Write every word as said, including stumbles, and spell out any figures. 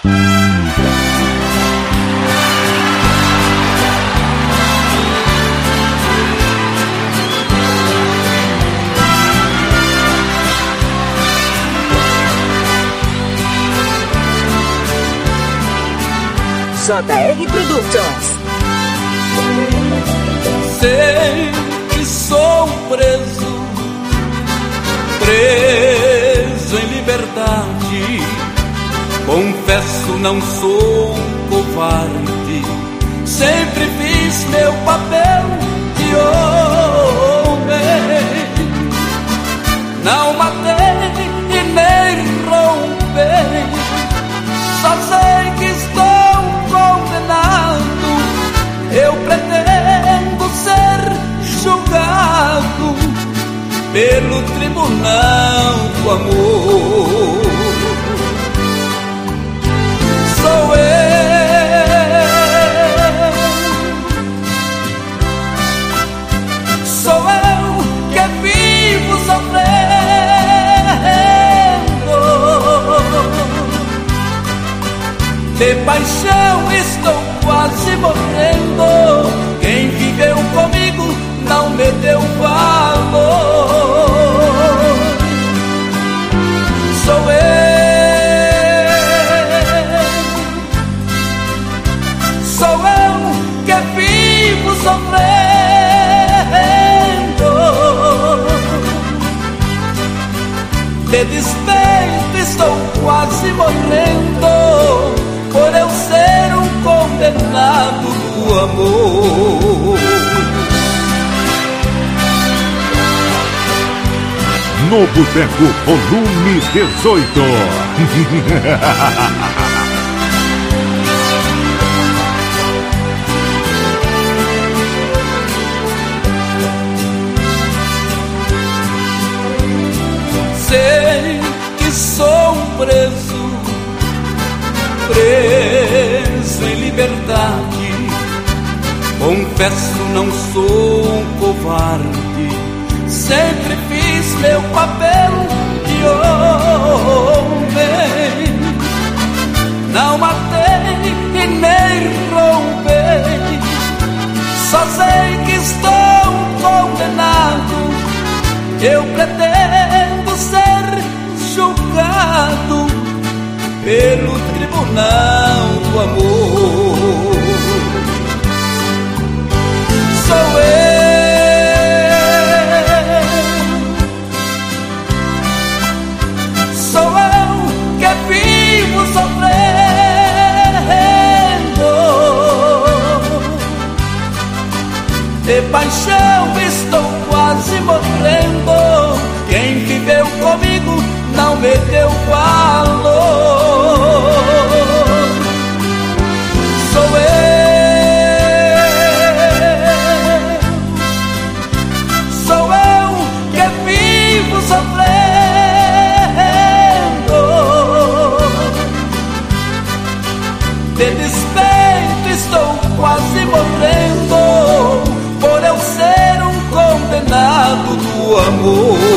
J R Productions. Sei que sou preso, preso em liberdade. Confesso, não sou um covarde. Sempre fiz meu papel de homem. Não matei e nem roubei. Só sei que estou condenado. Eu pretendo ser julgado pelo tribunal do amor. Sou eu, sou eu que vivo sofrendo. De paixão estou quase morrendo. Quem viveu comigo não me deu valor. Sou eu, sou eu que vivo sofrendo. De despeito estou quase morrendo, por eu ser um condenado do amor. No Boteco, volume dezoito. Sei que sou um preso, preso em liberdade. Confesso, não sou um covarde. Sempre fiz meu papel de homem. Não matei e nem roubei. Só sei que estou condenado. Eu pretendo ser julgado pelo tribunal do amor. Sou eu, sou eu que vivo sofrendo. De paixão estou quase morrendo. Quem viveu comigo não me deu valor. Sou eu, sou eu que vivo sofrendo. De despeito estou quase morrendo, por eu ser um condenado do amor.